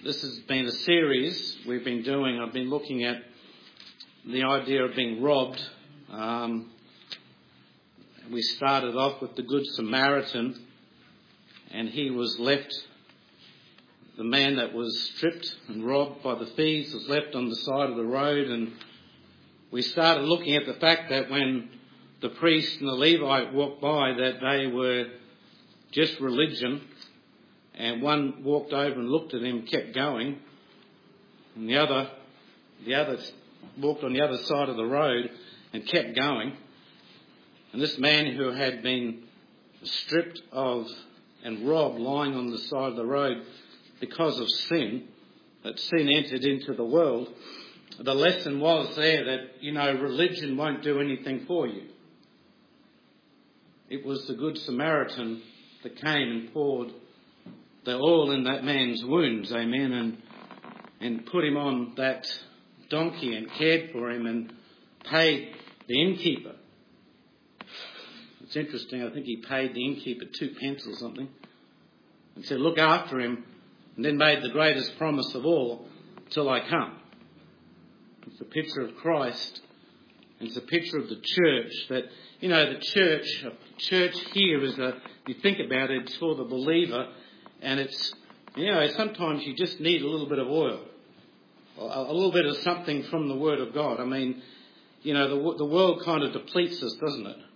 This has been a series we've been doing. I've been looking at the idea of being robbed. We started off with the Good Samaritan, and he was left, the man that was stripped and robbed by the thieves was left on the side of the road, and we started looking at the fact that when the priest and the Levite walked by, that they were just religion, and one walked over and looked at him, kept going, and the other walked on the other side of the road and kept going. And this man who had been stripped of and robbed, lying on the side of the road because of sin, that sin entered into the world, the lesson was there that, religion won't do anything for you. It was the Good Samaritan that came and poured the oil in that man's wounds, amen, and put him on that donkey and cared for him and paid the innkeeper. It's interesting, I think he paid the innkeeper 2 pence or something, and said, look after him, and then made the greatest promise of all, till I come. It's a picture of Christ, and it's a picture of the church, that, the church here is you think about it, it's for the believer, and it's, sometimes you just need a little bit of oil, a little bit of something from the Word of God. I mean, the world kind of depletes us, doesn't it?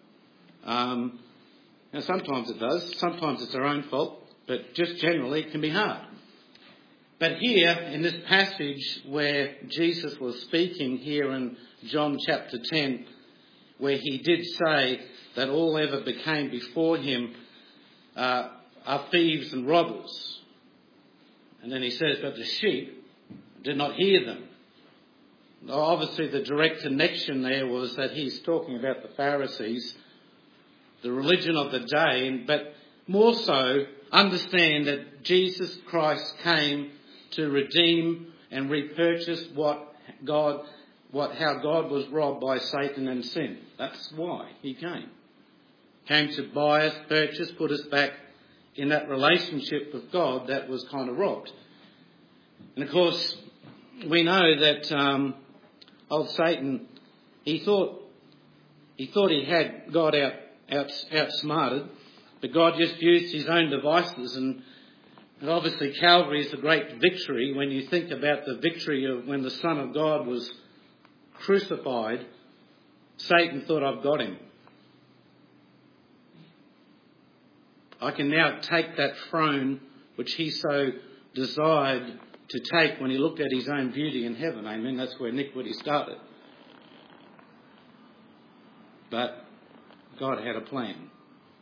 Sometimes it does. Sometimes it's our own fault, but just generally it can be hard. But here, in this passage where Jesus was speaking here in John chapter 10, where he did say that all ever became before him are thieves and robbers. And then he says, but the sheep did not hear them. Obviously the direct connection there was that he's talking about the Pharisees, the religion of the day, but more so understand that Jesus Christ came to redeem and repurchase how God was robbed by Satan and sin. That's why he came. Came to buy us, purchase, put us back in that relationship with God that was kind of robbed. And of course, we know that old Satan, he thought he had God outsmarted, but God just used his own devices, and obviously Calvary is a great victory when you think about the victory of when the Son of God was crucified. Satan thought, I've got him. I can now take that throne which he so desired to take when he looked at his own beauty in heaven. Amen. That's where iniquity started. But God had a plan.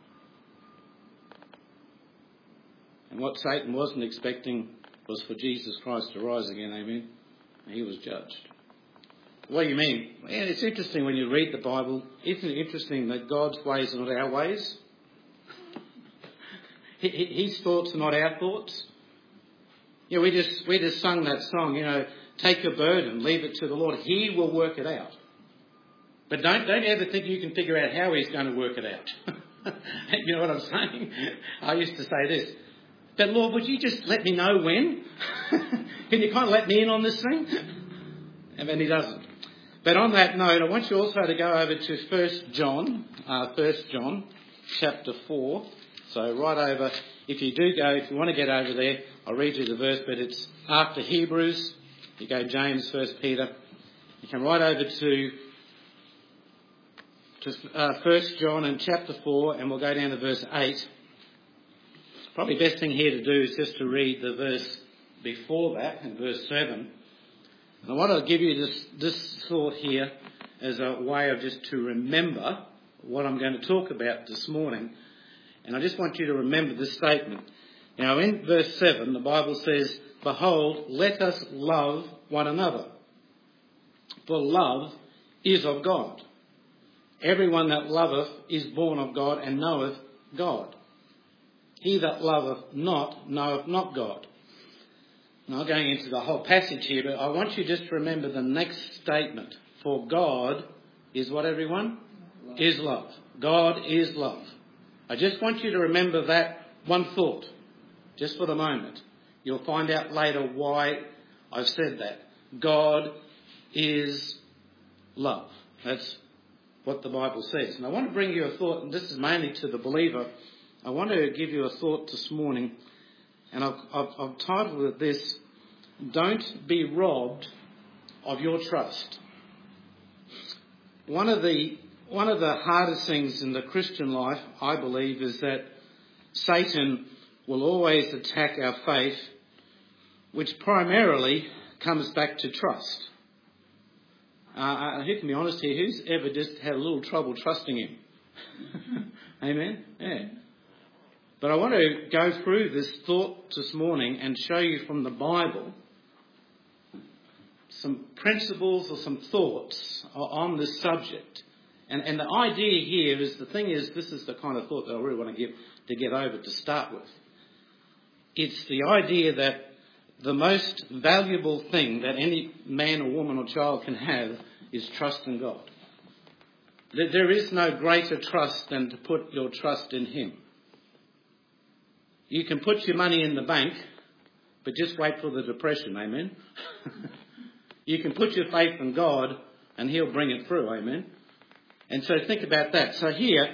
And what Satan wasn't expecting was for Jesus Christ to rise again. Amen. He was judged. What do you mean? Well, it's interesting when you read the Bible. Isn't it interesting that God's ways are not our ways? His thoughts are not our thoughts. We just sung that song, take your burden, leave it to the Lord. He will work it out. But don't ever think you can figure out how he's going to work it out. You know what I'm saying? I used to say this, but Lord, would you just let me know when? Can you kind of let me in on this thing? And then he doesn't. But on that note, I want you also to go over to 1 John chapter 4. So right over, if you want to get over there, I'll read you the verse, but it's after Hebrews. You go James, 1 Peter. You come right over to 1 John and chapter 4, and we'll go down to verse 8. Probably the best thing here to do is just to read the verse before that, in verse 7. And I want to give you this thought here as a way of just to remember what I'm going to talk about this morning. And I just want you to remember this statement. Now, in verse 7, the Bible says, behold, let us love one another, for love is of God. Everyone that loveth is born of God and knoweth God. He that loveth not knoweth not God. Now, I'm going into the whole passage here, but I want you just to remember the next statement. For God is what, everyone? Love. Is love. God is love. I just want you to remember that one thought, just for the moment. You'll find out later why I've said that. God is love. That's what the Bible says. And I want to bring you a thought, and this is mainly to the believer. I want to give you a thought this morning, and I've titled it this: Don't be robbed of your trust. One of the hardest things in the Christian life, I believe, is that Satan will always attack our faith, which primarily comes back to trust. Who can be honest here? Who's ever just had a little trouble trusting him? Amen? Yeah. But I want to go through this thought this morning and show you from the Bible some principles or some thoughts on this subject. And the idea here is, this is the kind of thought that I really want to get over to start with. It's the idea that the most valuable thing that any man or woman or child can have is trust in God. There is no greater trust than to put your trust in Him. You can put your money in the bank, but just wait for the depression, amen? You can put your faith in God and He'll bring it through, amen? And so think about that. So here,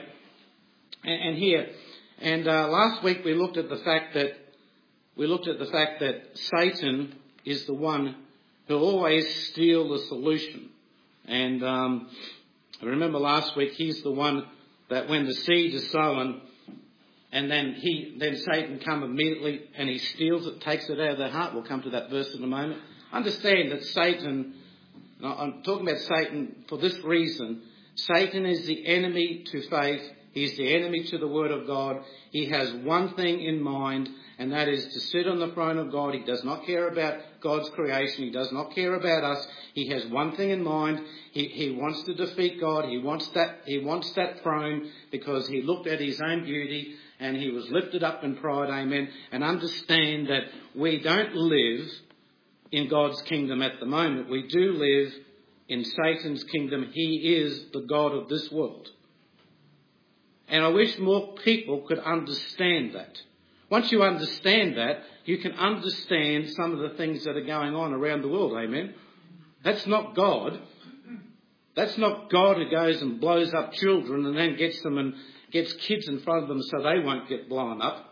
last week we looked at the fact that Satan is the one who always steals the solution. And I remember last week he's the one that when the seed is sown, and then Satan comes immediately and he steals it, takes it out of their heart. We'll come to that verse in a moment. Understand that Satan, I'm talking about Satan for this reason. Satan is the enemy to faith. He's the enemy to the Word of God. He has one thing in mind, and that is to sit on the throne of God. He does not care about God's creation. He does not care about us. He has one thing in mind. He wants to defeat God. He wants that throne because he looked at his own beauty and he was lifted up in pride. Amen. And understand that we don't live in God's kingdom at the moment. We do live in Satan's kingdom. He is the God of this world. And I wish more people could understand that. Once you understand that, you can understand some of the things that are going on around the world. Amen. That's not God. That's not God who goes and blows up children and then gets them and gets kids in front of them so they won't get blown up.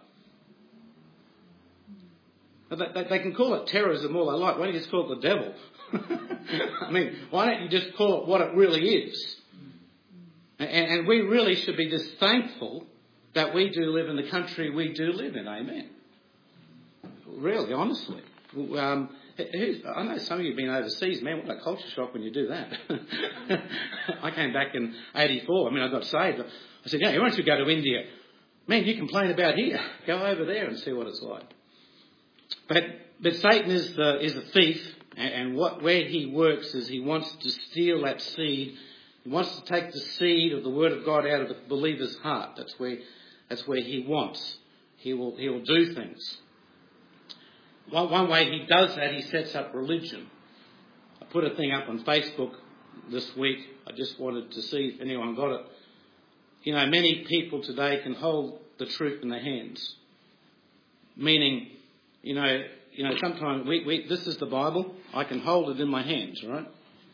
They can call it terrorism all they like. Why don't you just call it the devil? I mean, why don't you just call it what it really is? And we really should be just thankful that we do live in the country we do live in. Amen. Really, honestly. I know some of you have been overseas. Man, what a culture shock when you do that. I came back in 84. I mean, I got saved. I said, yeah, why don't you go to India? Man, you complain about here. Go over there and see what it's like. But Satan is the thief, and where he works is he wants to steal that seed. He wants to take the seed of the Word of God out of the believer's heart. That's where he wants. He will do things. One way he does that, he sets up religion. I put a thing up on Facebook this week. I just wanted to see if anyone got it. You know, many people today can hold the truth in their hands. Meaning, you know, sometimes this is the Bible. I can hold it in my hands, right?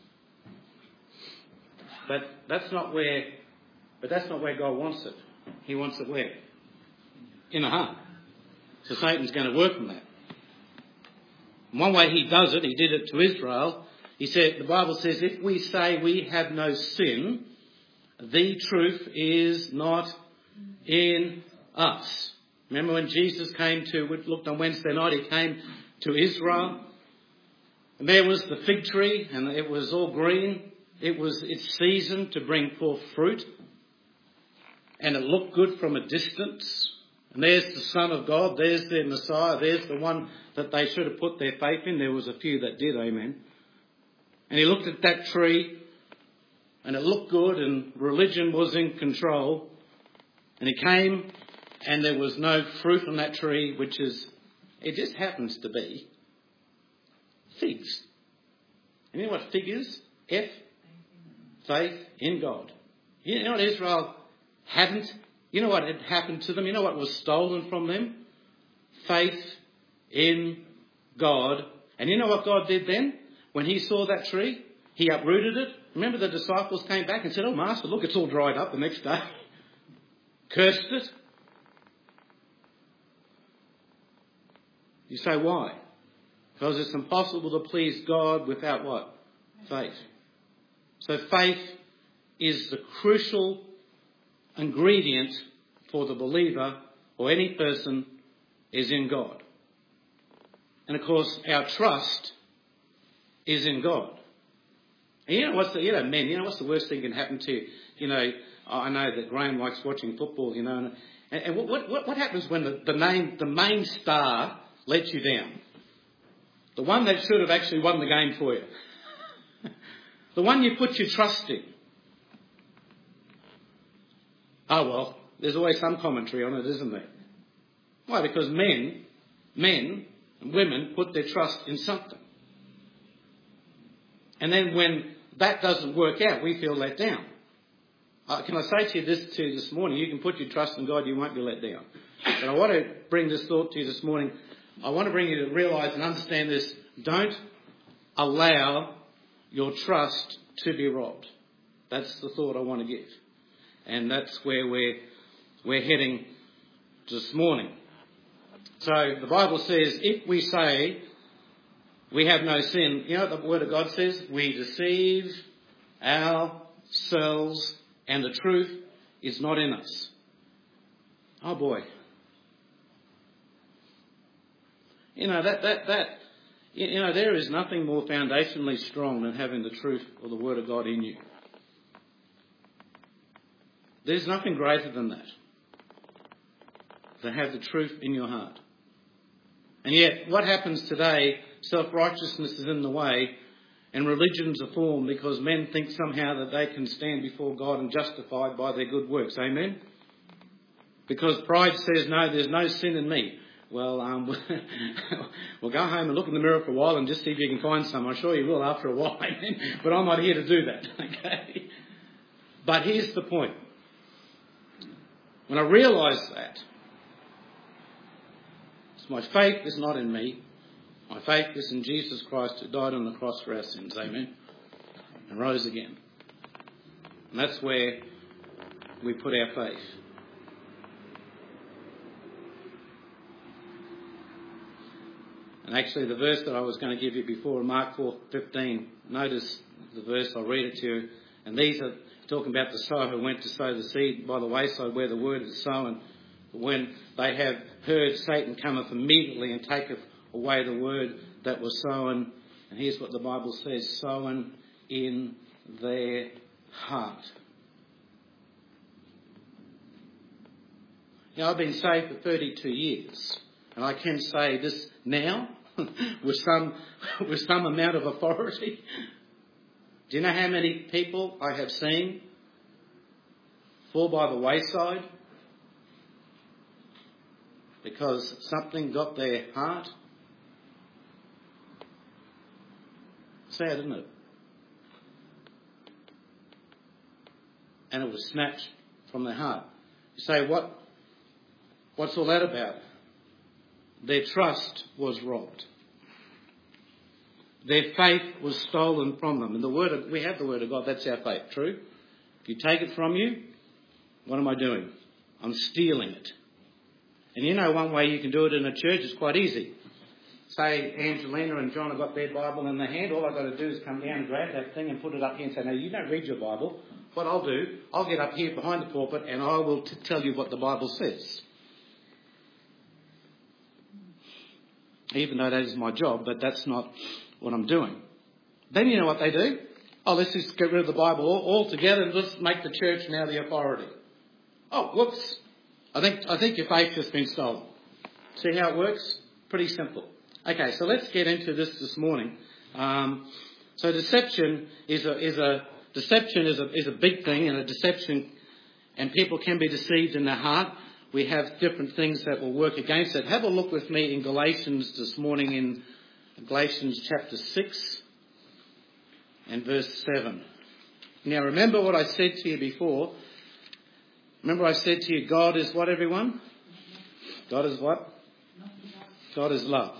But that's not where God wants it. He wants it where? In the heart. So Satan's going to work on that. One way he does it, he did it to Israel. He said, the Bible says, if we say we have no sin, the truth is not in us. Remember when Jesus we looked on Wednesday night, he came to Israel. And there was the fig tree, and it was all green. It was its season to bring forth fruit. And it looked good from a distance. And there's the Son of God. There's their Messiah. There's the one that they should have put their faith in. There was a few that did, amen. And he looked at that tree, and it looked good, and religion was in control. And he came, and there was no fruit on that tree, it just happens to be figs. And you know what fig is? F, faith in God. You know what Israel hadn't? You know what had happened to them? You know what was stolen from them? Faith in God. And you know what God did then? When he saw that tree, he uprooted it. Remember the disciples came back and said, "Oh, Master, look, it's all dried up," the next day. Cursed it. You say, why? Because it's impossible to please God without what? Faith. So faith is the crucial ingredient for the believer or any person is in God. And of course, our trust is in God. And what's the worst thing can happen to you? I know that Graham likes watching football, and what happens when the main star lets you down? The one that should have actually won the game for you. The one you put your trust in. Oh well, there's always some commentary on it, isn't there? Why? Because men and women put their trust in something. And then when that doesn't work out, we feel let down. Can I say to you this morning, you can put your trust in God, you won't be let down. But I want to bring this thought to you this morning. I want to bring you to realise and understand this. Don't allow your trust to be robbed. That's the thought I want to give. And that's where we're heading this morning. So the Bible says, if we say we have no sin, you know what the Word of God says? We deceive ourselves and the truth is not in us. Oh boy. There is nothing more foundationally strong than having the truth or the Word of God in you. There's nothing greater than that. To have the truth in your heart. And yet, what happens today, self-righteousness is in the way and religions are formed because men think somehow that they can stand before God and justified by their good works. Amen? Because pride says, no, there's no sin in me. Well, we'll go home and look in the mirror for a while and just see if you can find some. I'm sure you will after a while. But I'm not here to do that. Okay? But here's the point. When I realise that, my faith is not in me. My faith is in Jesus Christ who died on the cross for our sins. Amen? And rose again. And that's where we put our faith. And actually the verse that I was going to give you before, Mark 4:15, notice the verse, I'll read it to you. And these are talking about the sower who went to sow the seed by the wayside where the word is sown. When they have heard, Satan cometh immediately and taketh away the word that was sown. And here's what the Bible says, sown in their heart. I've been saved for 32 years. And I can say this now with some amount of authority. Do you know how many people I have seen fall by the wayside because something got their heart? Sad, isn't it? And it was snatched from their heart. You say, what's all that about? Their trust was robbed. Their faith was stolen from them. And we have the Word of God, that's our faith, true? If you take it from you, what am I doing? I'm stealing it. And one way you can do it in a church is quite easy. Say Angelina and John have got their Bible in their hand. All I've got to do is come down and grab that thing and put it up here and say, no, you don't read your Bible. What I'll do, I'll get up here behind the pulpit and I will tell you what the Bible says. Even though that is my job, but that's not what I'm doing. Then you know what they do? Oh, let's just get rid of the Bible altogether and let's make the church now the authority. Oh, whoops. I think your faith has been stolen. See how it works? Pretty simple. Okay, so let's get into this morning. So deception is a big thing, and a deception, and people can be deceived in their heart. We have different things that will work against it. Have a look with me in Galatians this morning, in Galatians chapter 6 and verse 7. Now remember what I said to you before. Remember I said to you, God is what, everyone? God is what? God is love.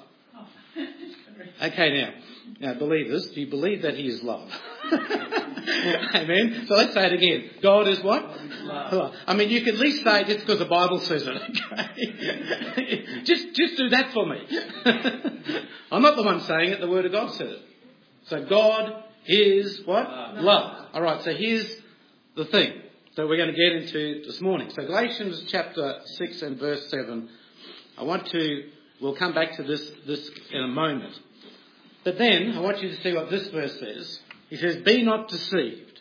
Okay, now believers, do you believe that he is love? Amen. So let's say it again. God is what? Love. I mean, you can at least say it just because the Bible says it. Okay? just do that for me. I'm not the one saying it. The Word of God says it. So God is what? Love. All right. So here's the thing that we're going to get into this morning. So Galatians chapter 6 and verse 7. We'll come back to this in a moment. But then I want you to see what this verse says. He says, "Be not deceived.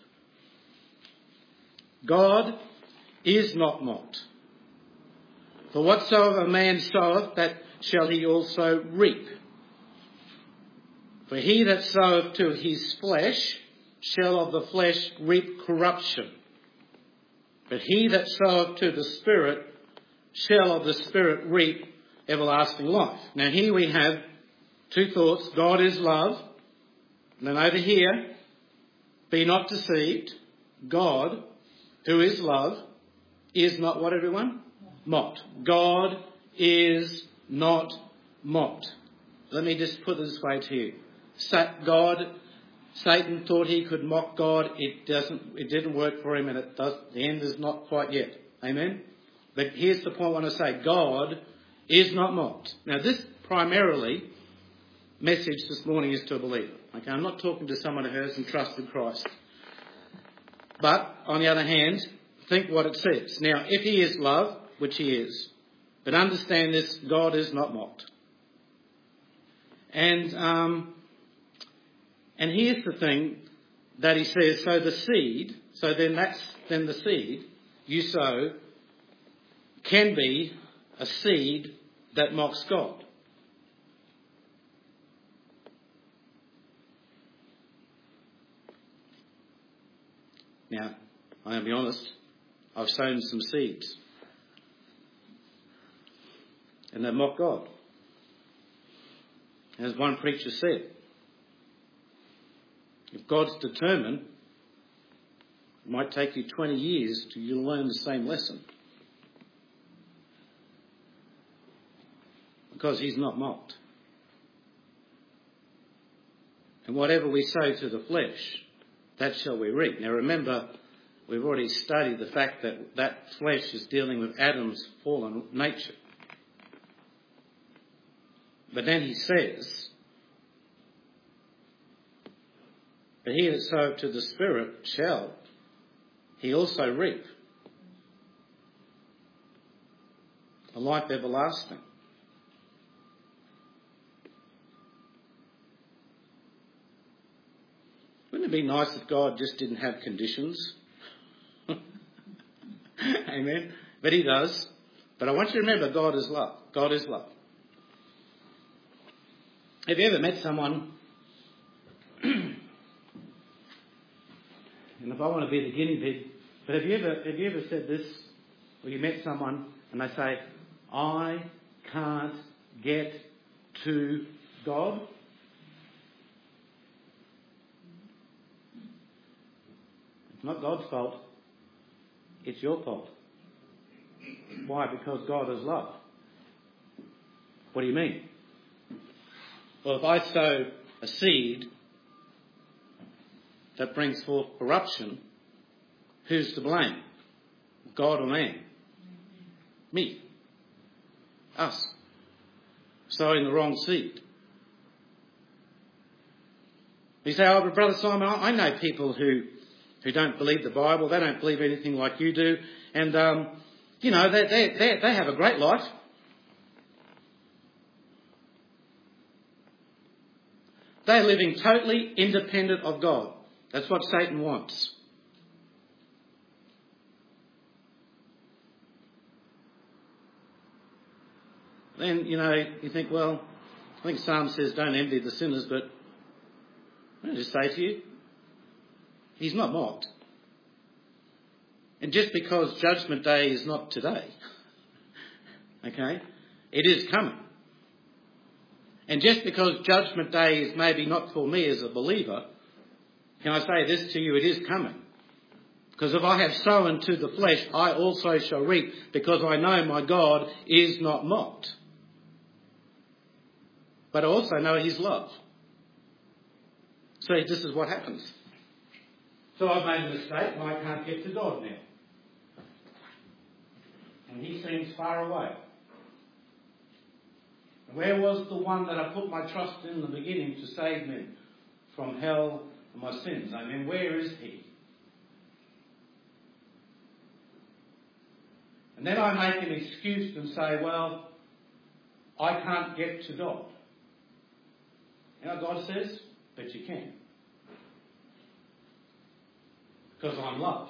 God is not mocked. For whatsoever a man soweth, that shall he also reap. For he that soweth to his flesh shall of the flesh reap corruption. But he that soweth to the Spirit shall of the Spirit reap everlasting life." Now here we have two thoughts. God is love. And then over here, be not deceived. God, who is love, is not what, everyone? Mocked. God is not mocked. Let me just put it this way to you. Satan thought he could mock God. It didn't work for him, and the end is not quite yet. Amen? But here's the point I want to say. God is not mocked. Now this primarily message this morning is to a believer. Okay, I'm not talking to someone who hasn't trusted Christ. But on the other hand, think what it says. Now, if he is love, which he is, but understand this, God is not mocked. And here's the thing that he says, so the seed, then the seed you sow can be a seed that mocks God. Now, I'll be honest, I've sown some seeds. And they mock God. As one preacher said, if God's determined, it might take you 20 years till you learn the same lesson. Because he's not mocked. And whatever we sow to the flesh, that shall we reap. Now remember, we've already studied the fact that flesh is dealing with Adam's fallen nature. But then he says, but he that soweth to the Spirit shall he also reap a life everlasting. Wouldn't it be nice if God just didn't have conditions? Amen. But he does. But I want you to remember, God is love. God is love. Have you ever met someone, and if I want to be the guinea pig, but have you ever said this, or you met someone and they say, I can't get to God? It's not God's fault. It's your fault. Why? Because God is love. What do you mean? Well, if I sow a seed that brings forth corruption, who's to blame? God or man? Me. Us. Sowing the wrong seed. You say, oh, but Brother Simon, I know people who don't believe the Bible. They don't believe anything like you do. And, they have a great life. They're living totally independent of God. That's what Satan wants. Then, you think, well, I think Psalm says don't envy the sinners, but I just say to you, he's not mocked. And just because Judgment Day is not today, okay, it is coming. And just because Judgment Day is maybe not for me as a believer, can I say this to you? It is coming. Because if I have sown to the flesh, I also shall reap, because I know my God is not mocked. but I also know His love. So this is what happens. So I've made a mistake and I can't get to God now. And He seems far away. Where was the one that I put my trust in the beginning to save me from hell and my sins? I mean, where is He? And then I make an excuse and say, well, I can't get to God. You know what God says? But you can. Because I'm love.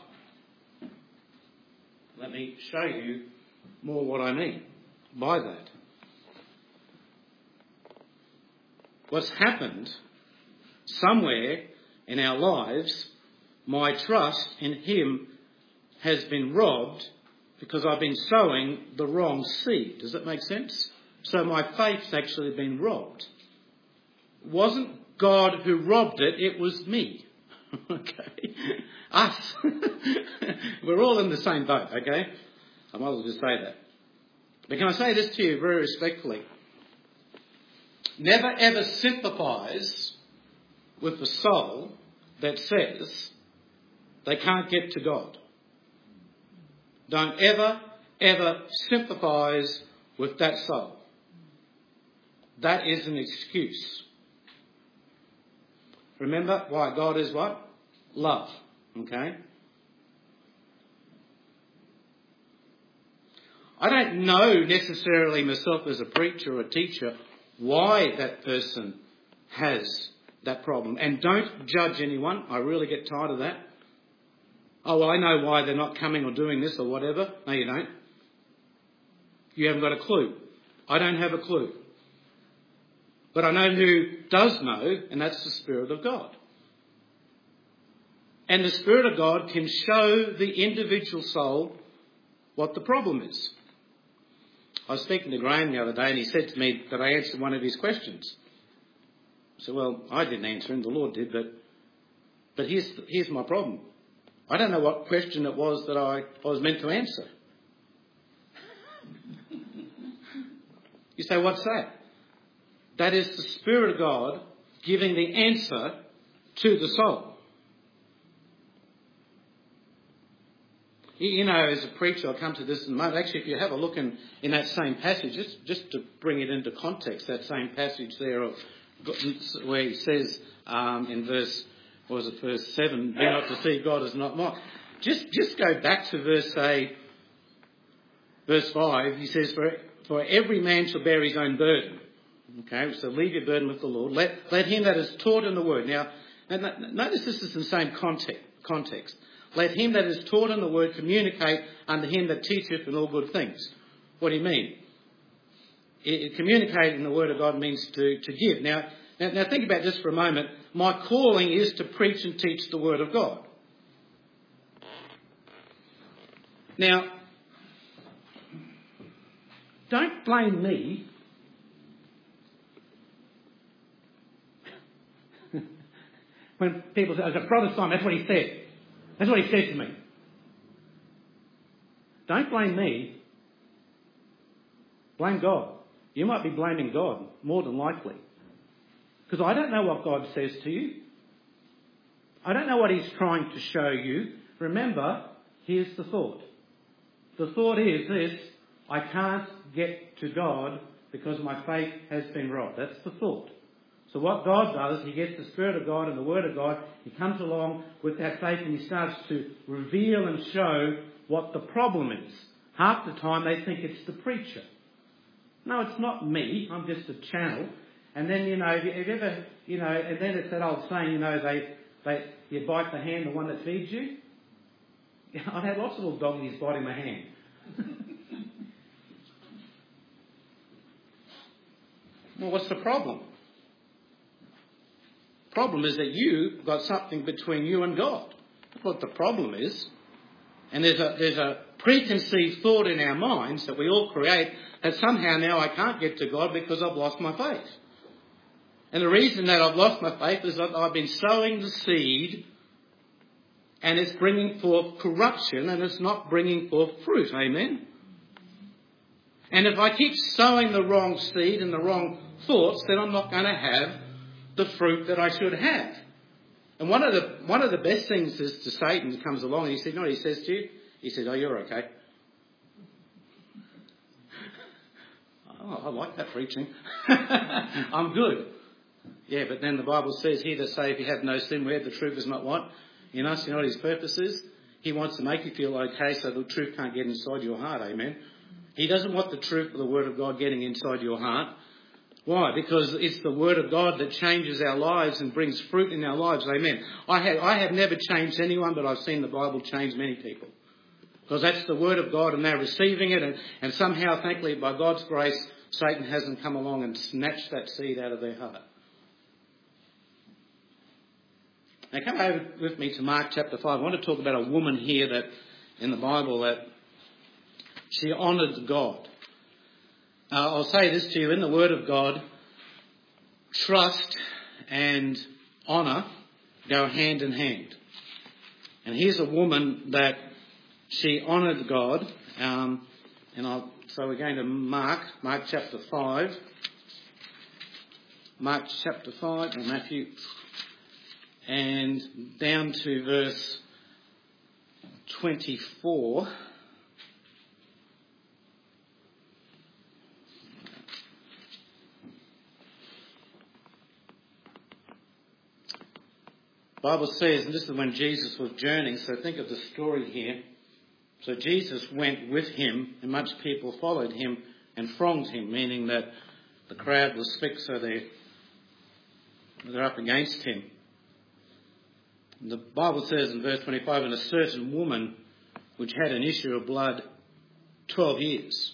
Let me show you more what I mean by that. What's happened somewhere in our lives, my trust in Him has been robbed because I've been sowing the wrong seed. Does that make sense? So my faith's actually been robbed. It wasn't God who robbed it, it was me. Okay? Us. We're all in the same boat, okay? I might as well just say that. But can I say this to you very respectfully? Never ever sympathise with the soul that says they can't get to God. Don't ever sympathise with that soul. That is an excuse. Remember why God is what? Love. Okay? I don't know necessarily myself as a preacher or a teacher why that person has that problem. And don't judge anyone. I really get tired of that. Oh, well, I know why they're not coming or doing this or whatever. No, you don't. You haven't got a clue. I don't have a clue. But I know who does know, and that's the Spirit of God. And the Spirit of God can show the individual soul what the problem is. I was speaking to Graham the other day and he said to me that I answered one of his questions. I said, well, I didn't answer him, the Lord did, but here's my problem. I don't know what question it was that I was meant to answer. You say, what's that? That is the Spirit of God giving the answer to the soul. You know, as a preacher, I'll come to this in a moment. Actually, if you have a look in that same passage, just to bring it into context, that same passage there of where he says in verse 7, be not deceived, God is not mocked. Just go back to verse 5. He says, for every man shall bear his own burden. Okay, so leave your burden with the Lord. Let him that is taught in the word. Now notice this is in the same context. Let him that is taught in the word communicate unto him that teacheth in all good things. What do you mean? Communicate in the word of God means to give. Now think about this for a moment. My calling is to preach and teach the word of God. Now, don't blame me. When people say, as a Protestant, that's what he said. That's what he said to me. Don't blame me. Blame God. You might be blaming God, more than likely. Because I don't know what God says to you. I don't know what He's trying to show you. Remember, here's the thought. The thought is this: I can't get to God because my faith has been robbed. That's the thought. So what God does, He gets the Spirit of God and the Word of God. He comes along with that faith and He starts to reveal and show what the problem is. Half the time they think it's the preacher. No, it's not me. I'm just a channel. And then, if you ever, and then it's that old saying, you bite the hand, the one that feeds you. I've had lots of little doggies biting my hand. Well, what's the problem? The problem is that you've got something between you and God. That's what the problem is. And there's a preconceived thought in our minds that we all create that somehow now I can't get to God because I've lost my faith. And the reason that I've lost my faith is that I've been sowing the seed and it's bringing forth corruption and it's not bringing forth fruit. Amen? And if I keep sowing the wrong seed in the wrong thoughts, then I'm not going to have the fruit that I should have. And one of the best things is to Satan who comes along and he said, no, he says to you, he says, oh, you're okay. Oh, I like that preaching. I'm good. Yeah, but then the Bible says here that say if you have no sin, where the truth is not what? In us, you know what his purpose is? He wants to make you feel okay so the truth can't get inside your heart, amen? He doesn't want the truth of the Word of God getting inside your heart. Why? Because it's the Word of God that changes our lives and brings fruit in our lives, amen? I have never changed anyone, but I've seen the Bible change many people. Because that's the Word of God and they're receiving it and somehow, thankfully, by God's grace, Satan hasn't come along and snatched that seed out of their heart. Now come over with me to Mark chapter 5. I want to talk about a woman here that in the Bible that she honoured God. I'll say this to you, in the Word of God, trust and honour go hand in hand. And here's a woman that she honoured God. So we're going to Mark chapter 5. Mark chapter 5, or Matthew, and down to verse 24. The Bible says, and this is when Jesus was journeying, so think of the story here. So Jesus went with him, and much people followed him and thronged him, meaning that the crowd was thick, so they're up against him. And the Bible says in verse 25, and a certain woman which had an issue of blood 12 years,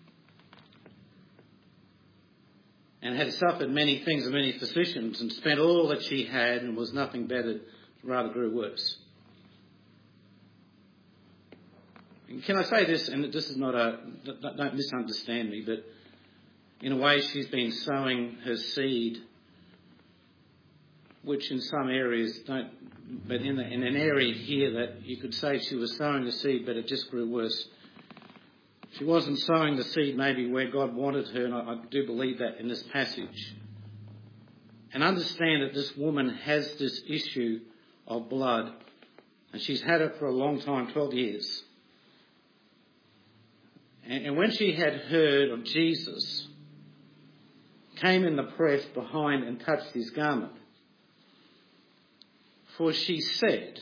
and had suffered many things of many physicians, and spent all that she had, and was nothing bettered, rather grew worse. Can I say this, and this is not don't misunderstand me, but in a way she's been sowing her seed, which in some areas don't, but in an area here that you could say she was sowing the seed, but it just grew worse. She wasn't sowing the seed maybe where God wanted her, and I do believe that in this passage. And understand that this woman has this issue of blood, and she's had it for a long time, 12 years. And when she had heard of Jesus, came in the press behind and touched his garment. For she said,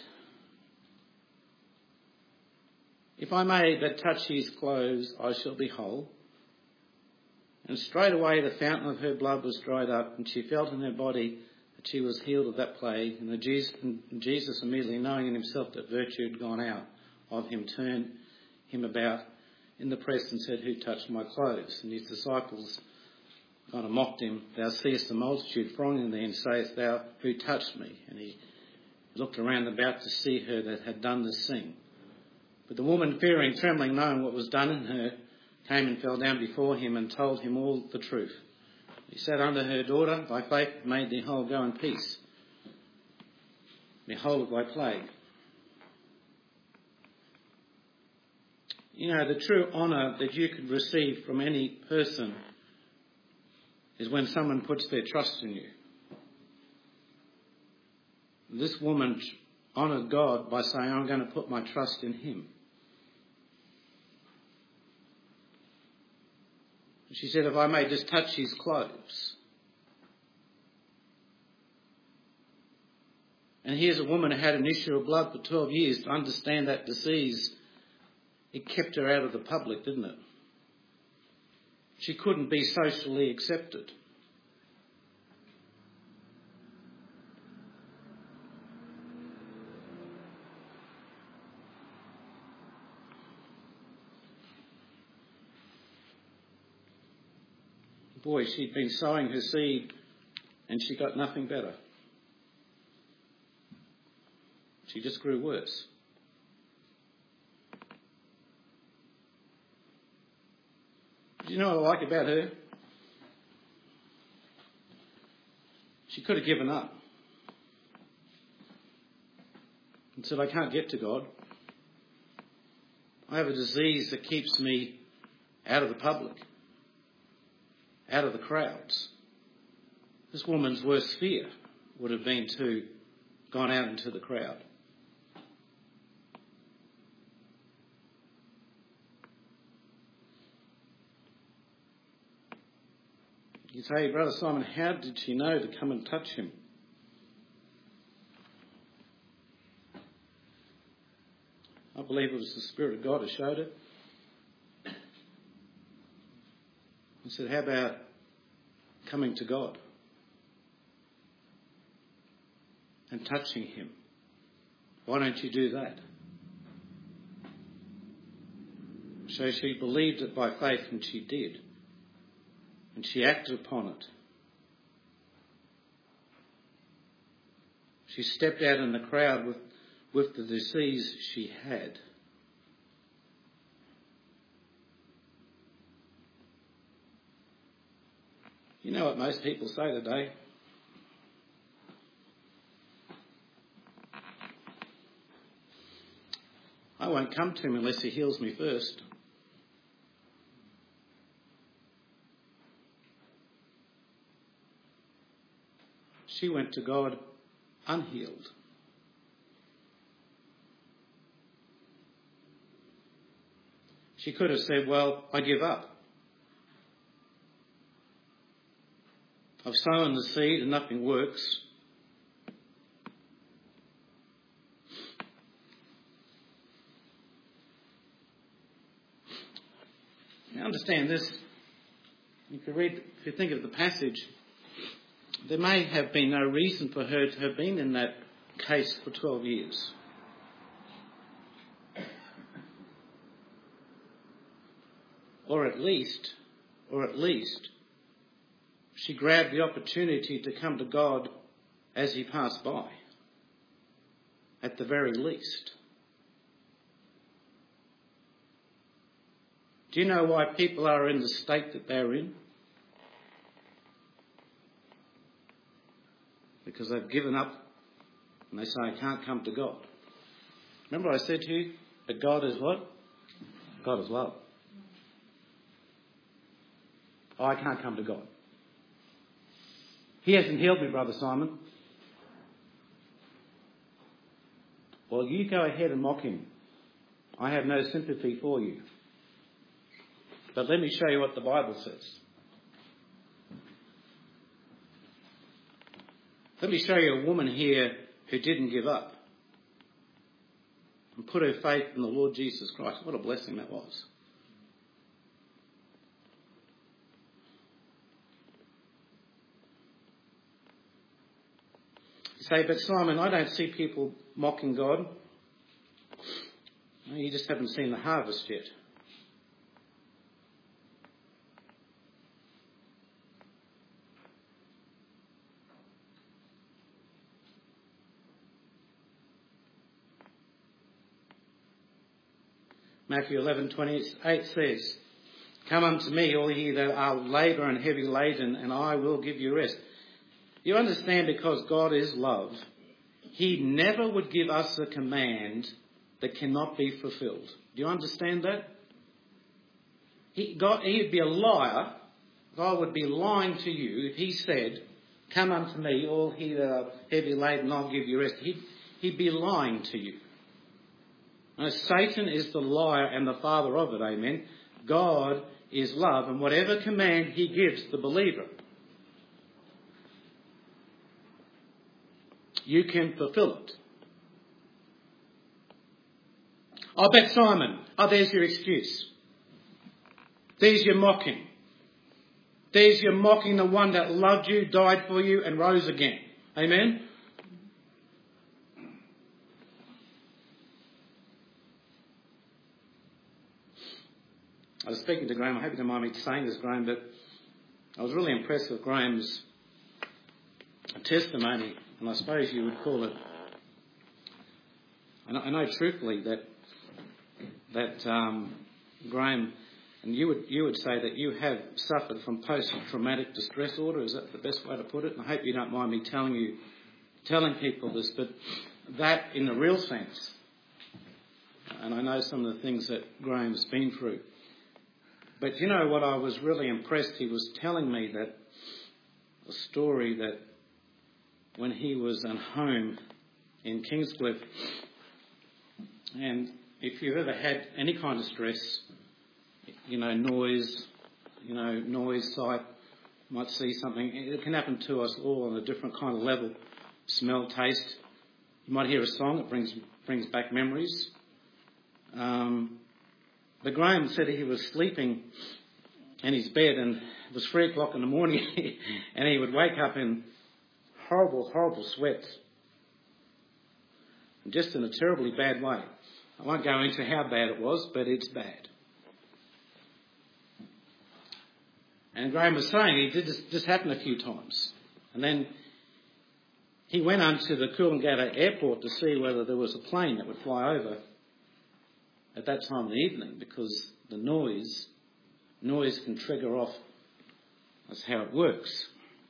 if I may but touch his clothes, I shall be whole. And straightway the fountain of her blood was dried up, and she felt in her body that she was healed of that plague. And Jesus, immediately knowing in himself that virtue had gone out of him, turned him about in the press and said, who touched my clothes? And his disciples kind of mocked him. Thou seest the multitude thronging thee, and sayest thou, who touched me? And he looked around about to see her that had done this thing. But the woman, fearing, trembling, knowing what was done in her, came and fell down before him and told him all the truth. He said unto her, daughter, thy faith made thee whole, go in peace. Be whole of thy plague. You know, the true honour that you could receive from any person is when someone puts their trust in you. This woman honoured God by saying, I'm going to put my trust in him. She said, if I may just touch his clothes. And here's a woman who had an issue of blood for 12 years. To understand that disease, it kept her out of the public, didn't it? She couldn't be socially accepted. Boy, she'd been sowing her seed and she got nothing better. She just grew worse. Do you know what I like about her? She could have given up and said, I can't get to God. I have a disease that keeps me out of the public, out of the crowds. This woman's worst fear would have been to gone out into the crowd. You say, Brother Simon, how did she know to come and touch him? I believe it was the Spirit of God who showed it. He said, how about coming to God and touching him? Why don't you do that? So she believed it by faith, and she did. And she acted upon it. She stepped out in the crowd with the disease she had. You know what most people say today? I won't come to him unless he heals me first. She went to God unhealed. She could have said, well, I give up. I've sown the seed and nothing works. Now understand this. If you think of the passage, there may have been no reason for her to have been in that case for 12 years. Or at least, she grabbed the opportunity to come to God as he passed by, at the very least. Do you know why people are in the state that they're in? Because they've given up and they say, I can't come to God. Remember I said to you that God is what? God is love. Oh, I can't come to God. He hasn't healed me, Brother Simon. Well, you go ahead and mock him. I have no sympathy for you. But let me show you what the Bible says. Let me show you a woman here who didn't give up and put her faith in the Lord Jesus Christ. What a blessing that was. You say, but Simon, I don't see people mocking God. No, you just haven't seen the harvest yet. Matthew 11:28 says, come unto me, all ye that are labour and heavy laden, and I will give you rest. You understand, because God is love, he never would give us a command that cannot be fulfilled. Do you understand that? He would be a liar. God would be lying to you if he said, come unto me, all ye that are heavy laden, I'll give you rest. He'd be lying to you. Now, Satan is the liar and the father of it, amen. God is love, and whatever command he gives the believer, you can fulfill it. I bet Simon, there's your excuse. There's your mocking. There's your mocking the one that loved you, died for you, and rose again. Amen? I was speaking to Graham. I hope you don't mind me saying this, Graham, but I was really impressed with Graham's testimony, and I suppose you would call it. I know truthfully that Graham, and you would say that you have suffered from post-traumatic distress disorder. Is that the best way to put it? And I hope you don't mind me telling people this, but that in the real sense, and I know some of the things that Graham's been through. But you know what, I was really impressed. He was telling me that a story that when he was at home in Kingscliff, and if you've ever had any kind of stress, noise, sight, might see something, it can happen to us all on a different kind of level. Smell, taste. You might hear a song, it brings back memories. But Graham said he was sleeping in his bed and it was 3 o'clock in the morning and he would wake up in horrible, horrible sweats. Just in a terribly bad way. I won't go into how bad it was, but it's bad. And Graham was saying this happened a few times. And then he went onto the Coolangatta airport to see whether there was a plane that would fly over at that time of the evening, because the noise can trigger off. That's how it works.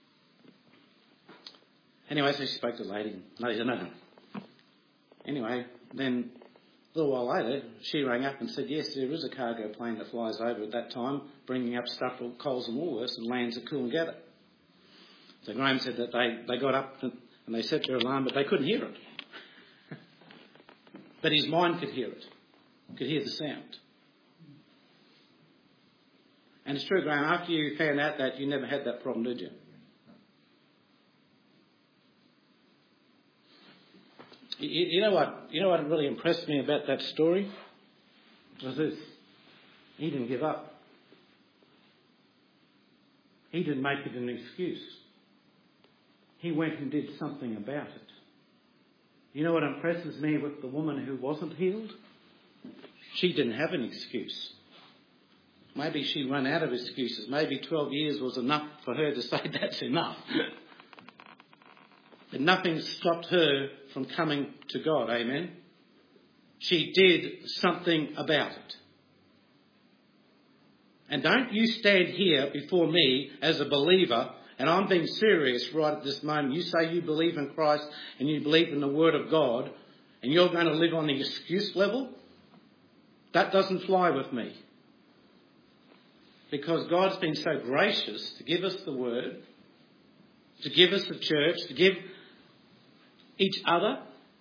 Anyway, so she spoke to the lady. No. Anyway, then a little while later, she rang up and said, yes, there is a cargo plane that flies over at that time, bringing up stuff from Coles and Woolworths and lands at Coolangatta. So Graham said that they got up and they set their alarm, but they couldn't hear it. But his mind could hear it, could hear the sound. And it's true, Graham, after you found out that, you never had that problem, did you? You know what really impressed me about that story? Was this. He didn't give up. He didn't make it an excuse. He went and did something about it. You know what impresses me with the woman who wasn't healed? She didn't have an excuse. Maybe she ran out of excuses. Maybe 12 years was enough for her to say that's enough. But nothing stopped her from coming to God, amen? She did something about it. And don't you stand here before me as a believer, and I'm being serious right at this moment. You say you believe in Christ and you believe in the Word of God, and you're going to live on the excuse level? That doesn't fly with me. Because God's been so gracious to give us the Word, to give us the church, to give each other.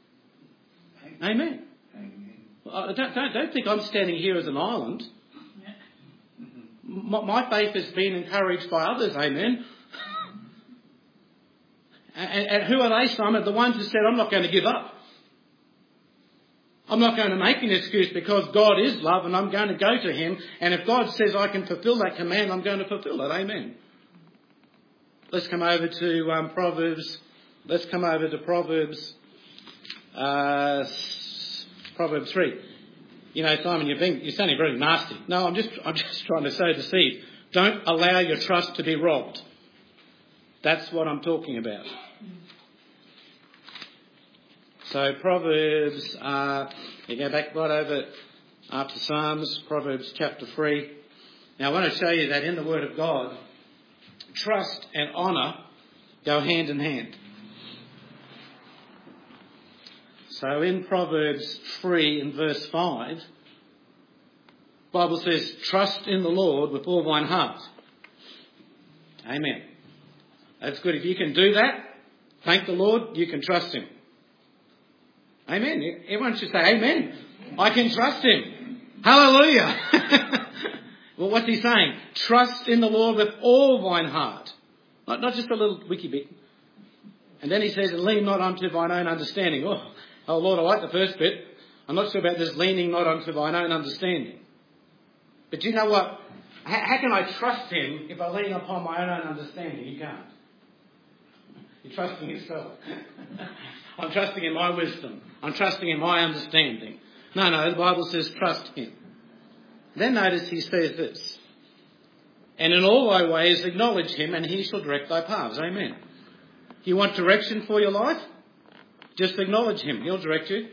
Amen. Don't think I'm standing here as an island. My faith has been encouraged by others. Amen. And who are they, Simon? The ones who said, I'm not going to give up. I'm not going to make an excuse, because God is love and I'm going to go to him. And if God says I can fulfill that command, I'm going to fulfill it. Amen. Let's come over to Proverbs. Let's come over to Proverbs 3. You know, Simon, you're sounding very nasty. No, I'm just trying to sow the seed. Don't allow your trust to be robbed. That's what I'm talking about. So Proverbs, you go back right over after Psalms, Proverbs chapter 3. Now I want to show you that in the Word of God, trust and honour go hand in hand. So in Proverbs 3 and verse 5, the Bible says, trust in the Lord with all thine heart. Amen. That's good. If you can do that, thank the Lord, you can trust him. Amen. Everyone should say amen. I can trust him. Hallelujah. Well, what's he saying? Trust in the Lord with all thine heart. Not just a little wiki bit. And then he says, lean not unto thine own understanding. Oh, Lord, I like the first bit. I'm not sure about this leaning not unto thine own understanding. But you know what? How can I trust him if I lean upon my own understanding? You can't. You're trusting yourself. I'm trusting in my wisdom. I'm trusting in my understanding. No, the Bible says trust him. Then notice he says this. And in all thy ways acknowledge him, and he shall direct thy paths. Amen. You want direction for your life? Just acknowledge him. He'll direct you.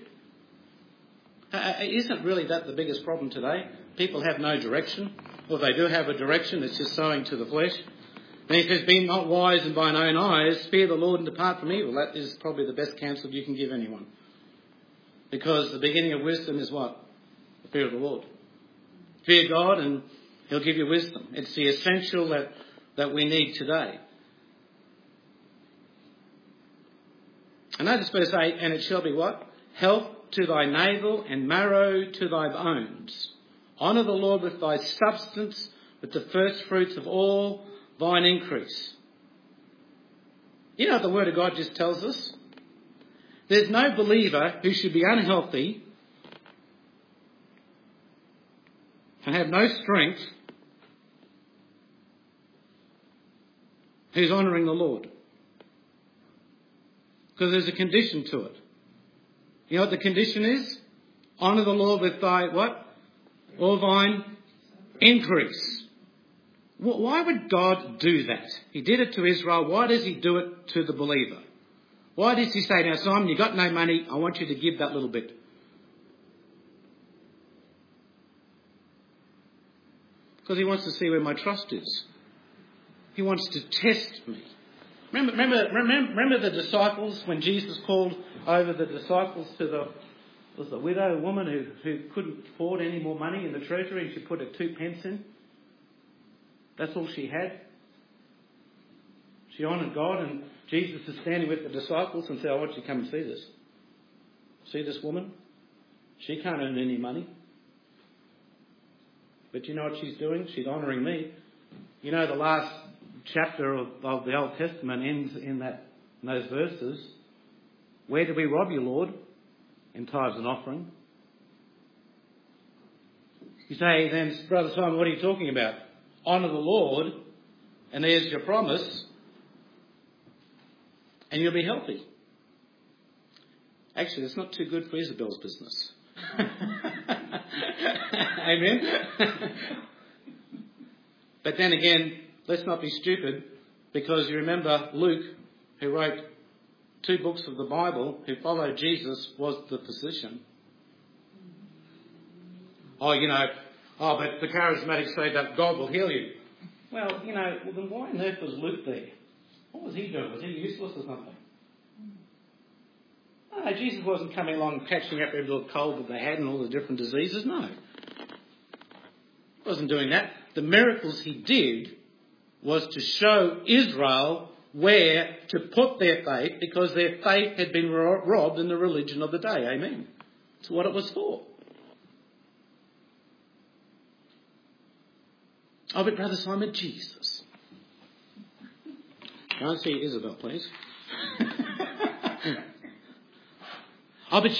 Isn't really that the biggest problem today? People have no direction. Or if they do have a direction, it's just sowing to the flesh. And he says, be not wise in thine own eyes, fear the Lord and depart from evil. That is probably the best counsel you can give anyone. Because the beginning of wisdom is what? The fear of the Lord. Fear God and he'll give you wisdom. It's the essential that we need today. And notice verse 8, and it shall be what? Health to thy navel and marrow to thy bones. Honour the Lord with thy substance, with the first fruits of all thine increase. You know what the Word of God just tells us? There's no believer who should be unhealthy and have no strength who's honouring the Lord. Because there's a condition to it. You know what the condition is? Honour the Lord with thy what? All thine increase. Why would God do that? He did it to Israel. Why does he do it to the believer? Why does he say, now Simon, you've got no money, I want you to give that little bit? Because he wants to see where my trust is. He wants to test me. Remember the disciples when Jesus called over the disciples to the widow woman who couldn't afford any more money in the treasury and she put her 2 pence in? That's all she had. She honoured God, and Jesus is standing with the disciples and said, I want you to come and see this. See this woman? She can't earn any money. But you know what she's doing? She's honouring me. You know, the last chapter of the Old Testament ends in those verses. Where did we rob you, Lord? In tithes and offering. You say, then, Brother Simon, what are you talking about? Honour the Lord, and there's your promise, and you'll be healthy. Actually, it's not too good for Isabel's business. Amen? But then again, let's not be stupid, because you remember Luke, who wrote 2 books of the Bible, who followed Jesus, was the physician. But the charismatics say that God will heal you. Well, then why on earth was Luke there? What was he doing? Was he useless or something? No, Jesus wasn't coming along patching up every little cold that they had and all the different diseases. No. He wasn't doing that. The miracles he did was to show Israel where to put their faith, because their faith had been robbed in the religion of the day. Amen. That's what it was for. Oh, but Brother Simon, Jesus. Can I see Isabel, please? But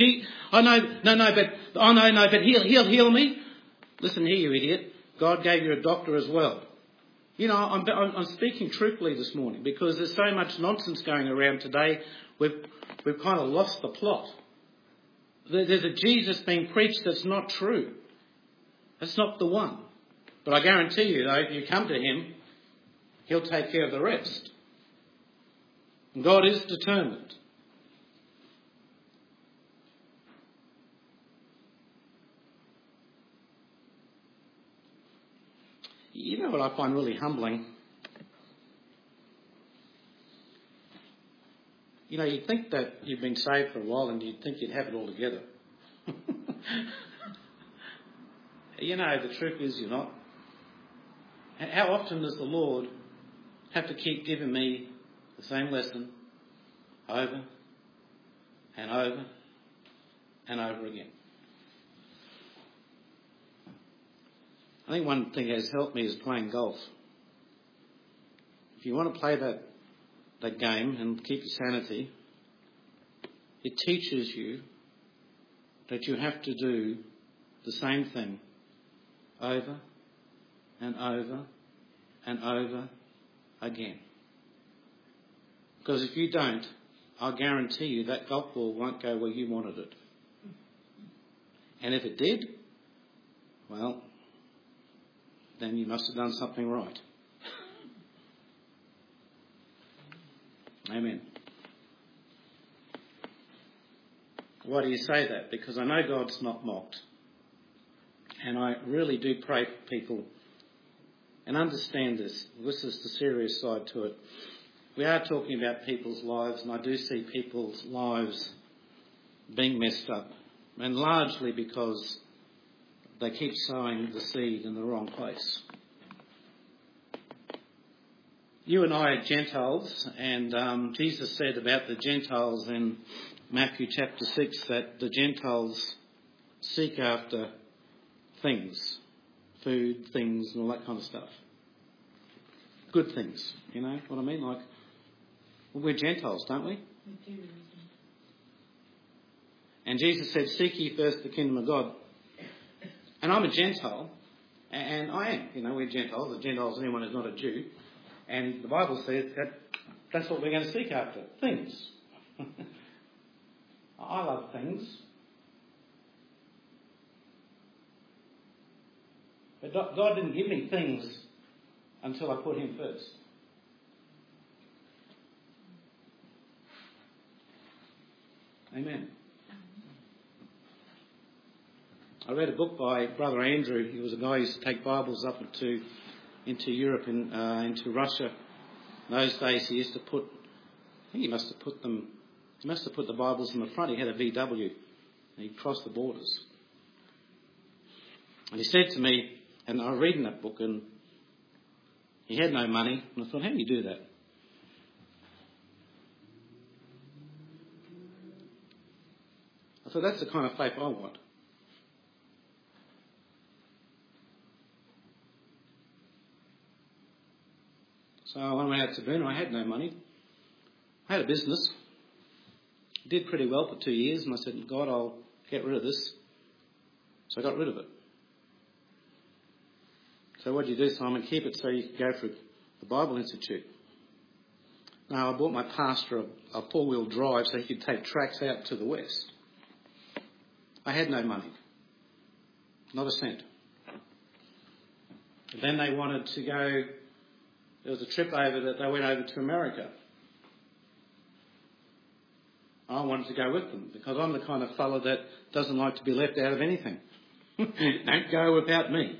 he'll heal me. Listen here, you idiot. God gave you a doctor as well. I'm speaking truthfully this morning, because there's so much nonsense going around today. We've kind of lost the plot. There's a Jesus being preached that's not true. That's not the one. But I guarantee you, though, if you come to him, he'll take care of the rest. And God is determined. You know what I find really humbling? You'd think that you've been saved for a while and you'd think you'd have it all together. The truth is you're not. How often does the Lord have to keep giving me the same lesson over and over and over again? I think one thing that has helped me is playing golf. If you want to play that game and keep your sanity, it teaches you that you have to do the same thing over and over and over again. Because if you don't, I'll guarantee you that golf ball won't go where you wanted it. And if it did, well, then you must have done something right. Amen. Why do you say that? Because I know God's not mocked. And I really do pray for people. And understand this. This is the serious side to it. We are talking about people's lives, and I do see people's lives being messed up. And largely because they keep sowing the seed in the wrong place. You and I are Gentiles, and Jesus said about the Gentiles in Matthew chapter 6 that the Gentiles seek after things, food, things, and all that kind of stuff. Good things, you know what I mean? Like, well, we're Gentiles, don't we? And Jesus said, seek ye first the kingdom of God. And I'm a Gentile, and I am. You know, we're Gentiles. A Gentile is anyone who's not a Jew. And the Bible says that that's what we're going to seek after, things. I love things. But God didn't give me things until I put him first. Amen. I read a book by Brother Andrew. He was a guy who used to take Bibles up into Europe and into Russia. In those days he used to put, I think he must have put the Bibles in the front. He had a VW and he'd cross the borders. And he said to me, and I was reading that book, and he had no money, and I thought, how do you do that? I thought, that's the kind of faith I want. So when I went out to Boonah, I had no money. I had a business. Did pretty well for 2 years, and I said, God, I'll get rid of this. So I got rid of it. So what do you do, Simon? Keep it so you can go for the Bible Institute. Now, I bought my pastor a four-wheel drive so he could take tracks out to the west. I had no money. Not a cent. But then they wanted to go, there was a trip over that they went over to America. I wanted to go with them because I'm the kind of fellow that doesn't like to be left out of anything. Don't go without me.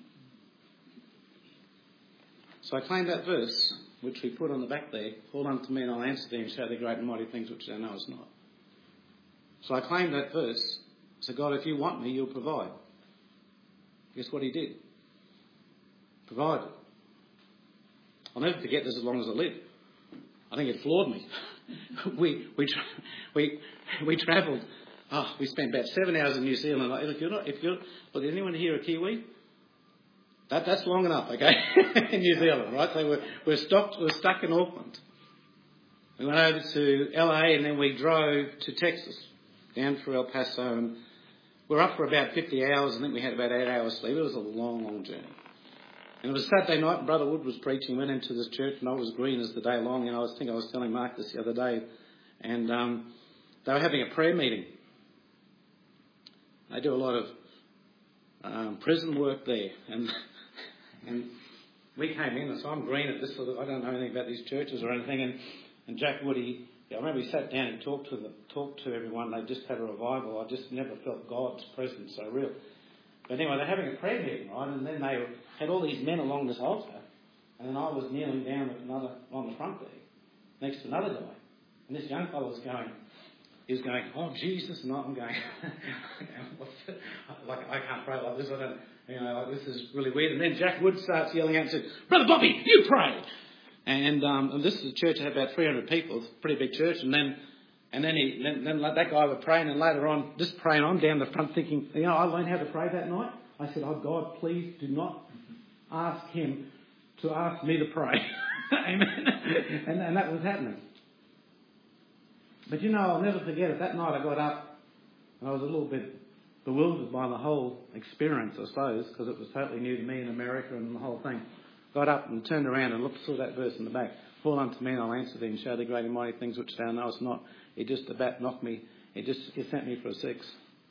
So I claimed that verse, which we put on the back there, call unto me and I'll answer thee and show thee great and mighty things which thou knowest not. So I claimed that verse. I said, God, if you want me, you'll provide. Guess what he did? Provided. I'll never forget this as long as I live. I think it floored me. we travelled. We spent about 7 hours in New Zealand. Look, anyone here a Kiwi? That's long enough, okay? In New Zealand, right? So we're stuck in Auckland. We went over to LA and then we drove to Texas, down through El Paso, and we're up for about 50 hours. I think we had about 8 hours sleep. It was a long, long journey. And it was Saturday night, and Brother Wood was preaching. Went into this church, and I was green as the day long. And I was telling Mark this the other day, and they were having a prayer meeting. They do a lot of prison work there, and we came in, and so I'm green at this sort of. I don't know anything about these churches or anything. And Jack Woody, I remember he sat down and talked to everyone. They just had a revival. I just never felt God's presence so real. But anyway, they're having a prayer meeting, right? And then they had all these men along this altar. And then I was kneeling down with another on the front there, next to another guy. And this young fellow was going, oh, Jesus. And I'm going, like, I can't pray like this. I don't, this is really weird. And then Jack Wood starts yelling out and says, Brother Bobby, you pray. And this is a church that had about 300 people. It's a pretty big church. And then that guy was praying, and later on, just praying on down the front thinking, I learned how to pray that night. I said, oh God, please do not ask him to ask me to pray. Amen. And that was happening. But I'll never forget it. That night I got up and I was a little bit bewildered by the whole experience, I suppose, because it was totally new to me in America and the whole thing. Got up and turned around and saw that verse in the back. Fall unto me and I'll answer thee and show thee great and mighty things which thou knowest not. It just about knocked me. It sent me for a 6.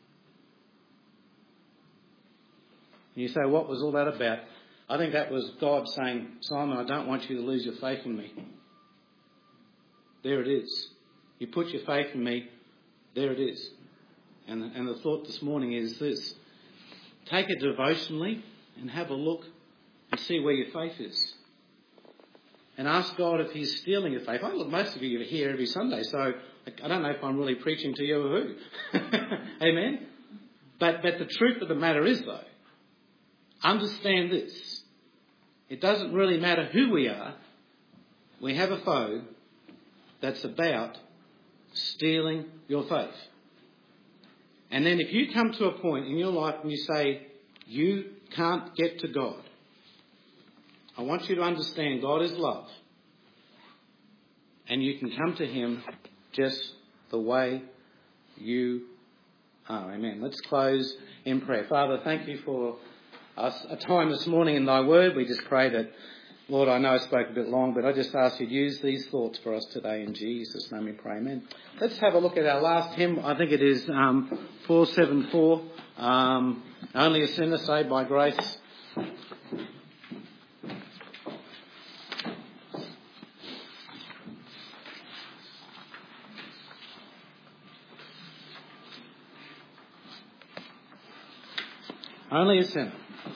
And you say, what was all that about? I think that was God saying, Simon, I don't want you to lose your faith in me. There it is. You put your faith in me, there it is. And the thought this morning is this. Take it devotionally and have a look and see where your faith is. And ask God if he's stealing your faith. Look, most of you are here every Sunday, so I don't know if I'm really preaching to you or who. Amen? But the truth of the matter is, though, understand this. It doesn't really matter who we are. we have a foe that's about stealing your faith. And then if you come to a point in your life and you say, you can't get to God, I want you to understand God is love. And you can come to him just the way you are. Amen. Let's close in prayer. Father, thank you for a time this morning in thy word. We just pray that, Lord, I know I spoke a bit long, but I just ask you to use these thoughts for us today. In Jesus' name we pray. Amen. Let's have a look at our last hymn. I think it is 474. Only a sinner saved by grace. Only a sinner.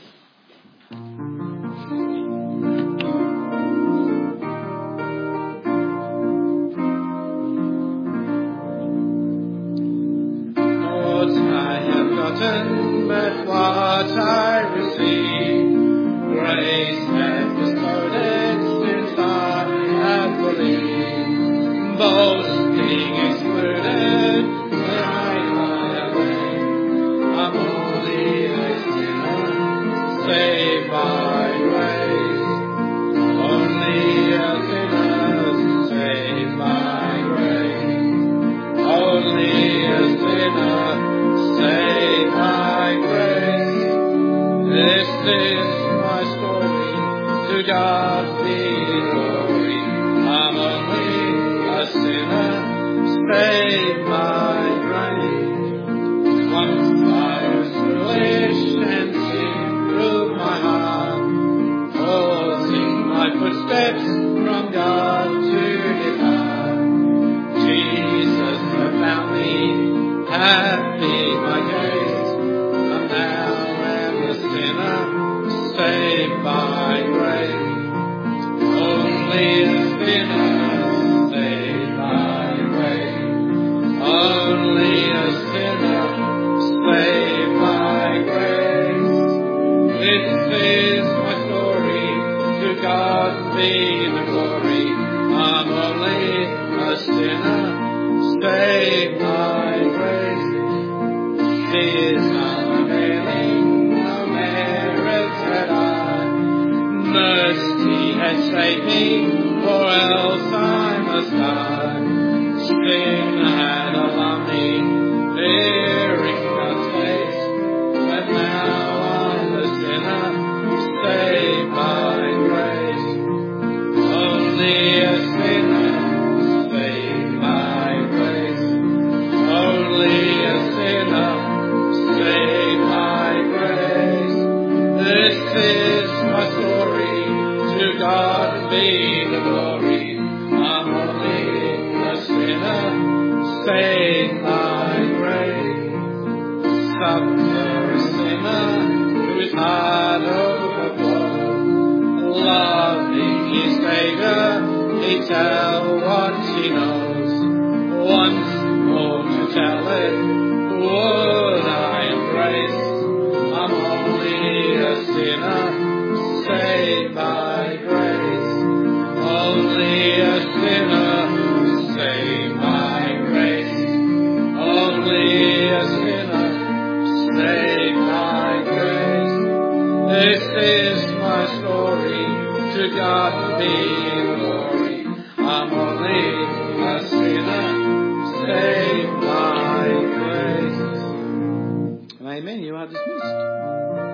But what I receive, grace has bestowed it since I have believed. Boasting excluded, when I fly away, I'm only a sinner, saved by grace. Only a sinner, saved by grace. Only a sinner, saved by grace. This is my story, to God be the glory. I'm only a sinner, saved by grace. Once I was foolish and sin ruled my heart, causing my footsteps from God to depart. Jesus has found me, happy my case. I'm now am a sinner, saved by grace. Only a sinner, saved by grace. Only a sinner, saved by grace. This is my story, to God be the glory. I'm only a sinner, saved by grace. Is not availing, no merit had I. Mercy has saved me, or else I must die. Sin had alarmed me, fearing God's face. But now I'm a sinner, saved by grace. Only a sinner, saved by grace. Only a sinner, saved by grace. This is my story, to God be the glory. I'm only a sinner, saved by grace. Suffer a sinner whose heart overflows. Loving his Saviour, he tell what he knows. Once more to tell it, would I embrace? I'm only a sinner, saved by grace. Only a sinner, saved by grace. Only a sinner, saved by grace. This is my story, to God be the glory. I'm only a sinner, saved by grace. Amen. You are dismissed.